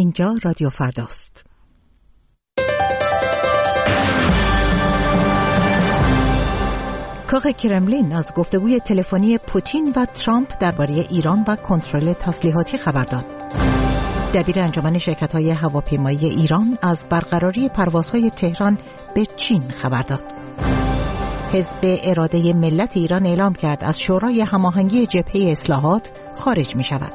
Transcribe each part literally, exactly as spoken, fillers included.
اینجا رادیو فرداست. کاخ کرملین از گفتگوی تلفنی پوتین و ترامپ درباره ایران و کنترل تسلیحاتی خبر داد. دبیر انجمن شرکت‌های هواپیمایی ایران از برقراری پروازهای تهران به چین خبر داد. حزب اراده ملت ایران اعلام کرد از شورای هماهنگی جبهه اصلاحات خارج می شود.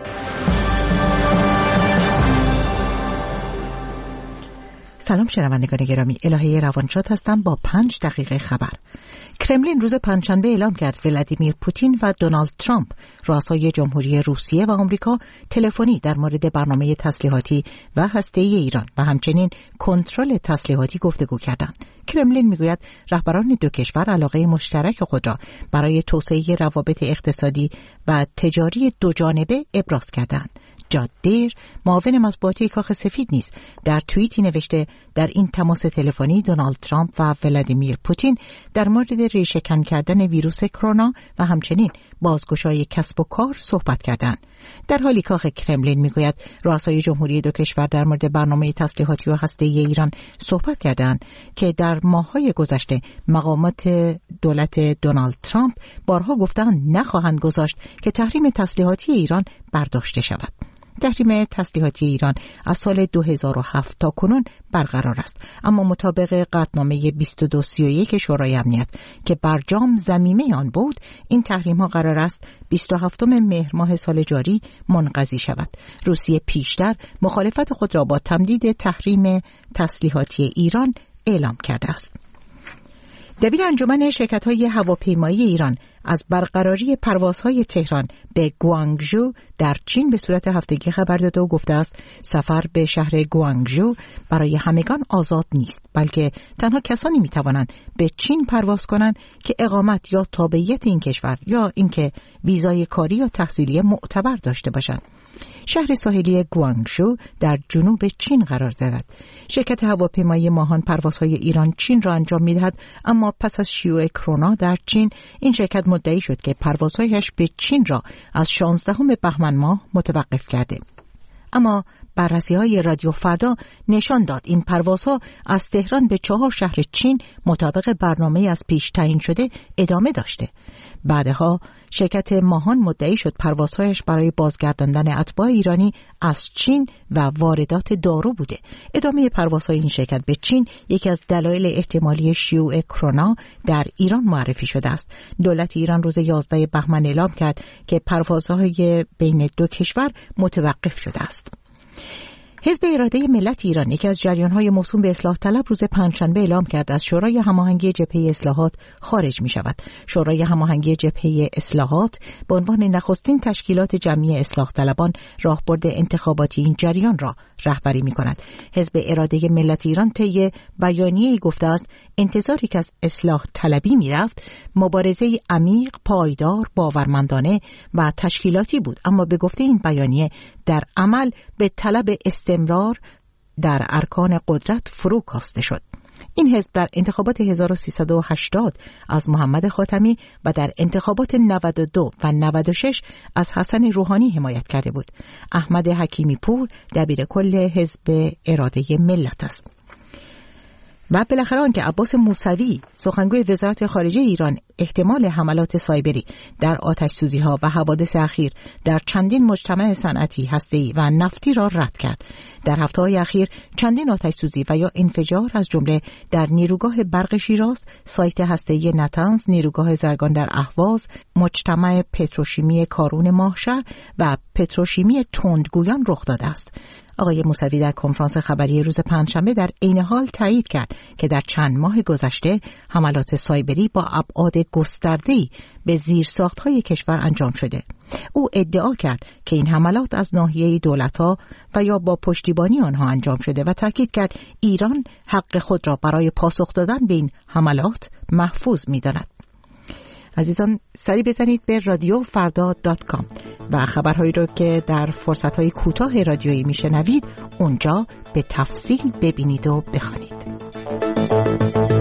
سلام شنوندگان گرامی، الهه روانشاد هستم با پنج دقیقه خبر. کرملین روز پنجشنبه اعلام کرد ولادیمیر پوتین و دونالد ترامپ، رؤسای جمهوری روسیه و آمریکا، تلفنی در مورد برنامه تسلیحاتی و هسته‌ای ایران و همچنین کنترل تسلیحاتی گفتگو کردند. کرملین میگوید رهبران دو کشور علاقه مشترک خود را برای توسعه روابط اقتصادی و تجاری دوجانبه ابراز کردند. جاد دیر، معاون مطبوعاتی کاخ سفید نیز در توییتی نوشته در این تماس تلفنی دونالد ترامپ و ولادیمیر پوتین در مورد ریشه‌کن کردن ویروس کرونا و همچنین بازگشایی کسب و کار صحبت کردند. در حالی کاخ کرملین میگوید رؤسای جمهوری دو کشور در مورد برنامه تسلیحاتی و هسته‌ای ایران صحبت کردند که در ماه‌های گذشته مقامات دولت دونالد ترامپ بارها گفتند نخواهند گذاشت که تحریم تسلیحاتی ایران برداشته شود. تحریم تسلیحاتی ایران از سال دو هزار و هفت تا کنون برقرار است، اما مطابق قطعنامه بیست و دو سی و یک شورای امنیت که برجام ضمیمه آن بود، این تحریم ها قرار است بیست و هفتم مهر ماه سال جاری منقضی شود. روسیه پیشتر مخالفت خود را با تمدید تحریم تسلیحاتی ایران اعلام کرده است. دبیر انجمن شرکت‌های هواپیمایی ایران از برقراری پروازهای تهران به گوانگژو در چین به صورت هفتگی خبر داده و گفته است سفر به شهر گوانگژو برای همگان آزاد نیست، بلکه تنها کسانی می‌توانند به چین پرواز کنند که اقامت یا تابعیت این کشور یا اینکه ویزای کاری یا تحصیلی معتبر داشته باشند. شهر ساحلی گوانگژو در جنوب چین قرار دارد. شرکت هواپیمایی ماهان پروازهای ایران چین را انجام می‌دهد، اما پس از شیوع کرونا در چین این شرکت مدعی شد که پروازهایش به چین را از شانزدهم بهمن ماه متوقف کرده. اما بررسی‌های رادیو فردا نشان داد این پروازها از تهران به چهار شهر چین مطابق برنامه از پیش تعیین شده ادامه داشته. بعدها شرکت ماهان مدعی شد پروازهایش برای بازگرداندن اتباع ایرانی از چین و واردات دارو بوده. ادامه پروازهای این شرکت به چین یکی از دلایل احتمالی شیوع کرونا در ایران معرفی شده است. دولت ایران روز یازدهم بهمن اعلام کرد که پروازهای بین دو کشور متوقف شده است. حزب اراده ملت ایران، یکی از جریان‌های موسوم به اصلاح طلب، روز پنجشنبه اعلام کرد از شورای هماهنگی جبهه اصلاحات خارج می‌شود. شورای هماهنگی جبهه اصلاحات به عنوان نخستین تشکیلات جمعی اصلاح طلبان راهبرد انتخاباتی این جریان را رهبری می‌کند. حزب اراده ملت ایران طی بیانیه‌ای گفته است انتظاری که از اصلاح طلبی می‌رفت مبارزه عمیق، پایدار، باورمندانه و تشکیلاتی بود، اما به گفته این بیانیه در عمل به طلب استمرار در ارکان قدرت فرو کاسته شد. این حزب در انتخابات هزار و سیصد و هشتاد از محمد خاتمی و در انتخابات نود و دو و نود و شش از حسن روحانی حمایت کرده بود. احمد حکیمی پور دبیر کل حزب اراده ملت است. و بالاخره آنکه عباس موسوی، سخنگوی وزارت خارجه ایران، احتمال حملات سایبری در آتش‌سوزی‌ها و حوادث اخیر در چندین مجتمع صنعتی، هسته‌ای و نفتی را رد کرد. در هفته‌های اخیر چندین آتش‌سوزی و یا انفجار از جمله در نیروگاه برق شیراز، سایت هسته‌ای نطنز، نیروگاه زرگان در اهواز، مجتمع پتروشیمی کارون ماهشهر و پتروشیمی تندگویان رخ داده است. آقای موسوی در کنفرانس خبری روز پنجشنبه در عین حال تایید کرد که در چند ماه گذشته حملات سایبری با ابعاد گسترده‌ای به زیرساخت‌های کشور انجام شده. او ادعا کرد که این حملات از ناحیه دولت‌ها و یا با پشتیبانی آنها انجام شده و تاکید کرد ایران حق خود را برای پاسخ دادن به این حملات محفوظ می‌داند. عزیزان، سری بزنید به رادیو فردا دات کام و خبرهایی رو که در فرصت‌های کوتاه رادیویی میشنوید اونجا به تفصیل ببینید و بخوانید.